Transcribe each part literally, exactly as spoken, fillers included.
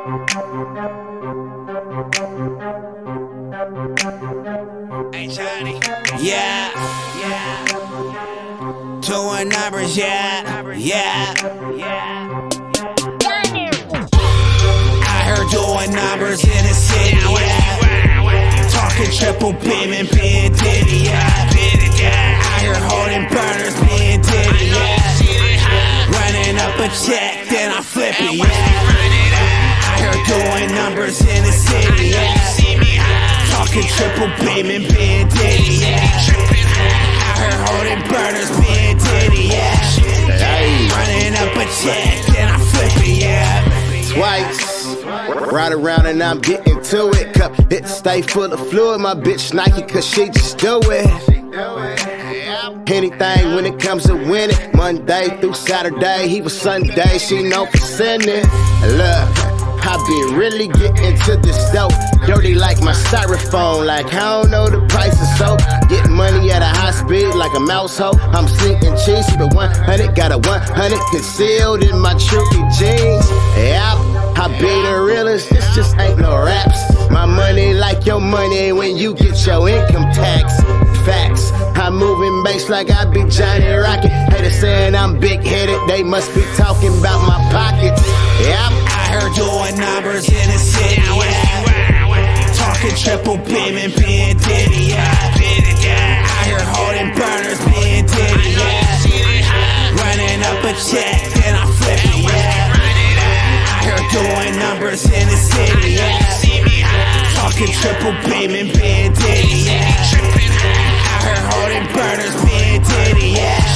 Hey Johnny, yeah, yeah, doing numbers, yeah, yeah, yeah. I heard doing numbers in the city, yeah. Talking triple beam and being Diddy, yeah. I hear holding burners, being Diddy, yeah. Running up a check, then I flip it, yeah. I heard doing numbers in the city, yeah. Talking triple beam and being Diddy, yeah. I heard holding burners, being Diddy, yeah. Running up a check, then I flip it, yeah. Twice, ride around and I'm getting to it. Cup it stay full of fluid. My bitch Nike, cause she just do it. Anything when it comes to winning. Monday through Saturday, he was Sunday, she know for sending. Look, I be really getting to this dope. Dirty like my styrofoam, like I don't know the price of soap. Getting money at a high speed like a mouse hoe. I'm sneaking cheese, but one hundred, got a one hundred concealed in my Troopy jeans. Yep, I be the realest, this just ain't no raps. My money like your money when you get your income tax. Facts, I'm moving bass like I be Johnny Rocket. Haters saying I'm big-headed, they must be talking about my pockets. Yep, I heard doing numbers in the city, yeah. Talking triple beam and being Diddy, yeah. I hear holding burners, being Diddy, yeah. Running up a check, then I flip it, yeah. I heard doing numbers in the city, yeah. Talking triple beam and being Diddy, yeah. I heard holding burners, being Diddy,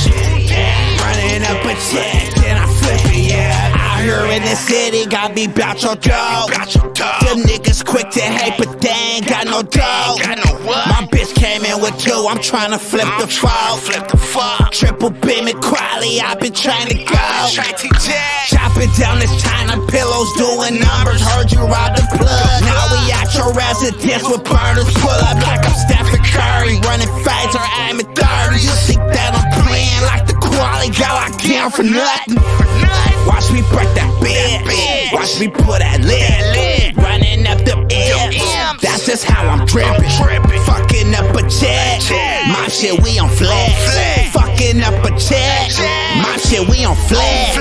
yeah. Running up a check, then I flip it, yeah. Out here in the city, got me bout your dough. Them niggas quick to hate, but they ain't got no dough. My bitch came in with two, I'm tryna flip the fall. Flip the fall. Triple beam and quality, I've been trying to go. Chopping down this China pillows, doing numbers. Heard you robbed the plug. Now we at your residence with burners. Pull up like I'm Stephen Curry, running fades or aiming thirty. You think that I'm playing like the quality? Got locked down for nothing. Watch me break that bed, watch me put that lid, running up the M's. That's just how I'm dripping. Fucking up a check, my shit we on flex. Fucking up a check, my shit we on flex.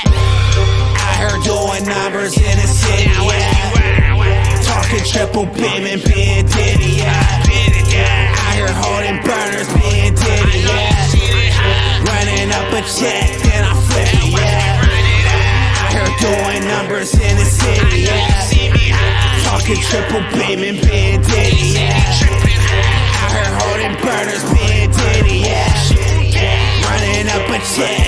I heard doing numbers in the city, yeah. Talking triple beam and being Diddy, yeah. I hear holding burners, being Diddy, yeah. Running up a check, then I flip it, yeah. I heard doing numbers in the city, yeah. Talking triple beam and being Diddy, yeah. I heard holding burners, being Diddy, yeah. Running up a check.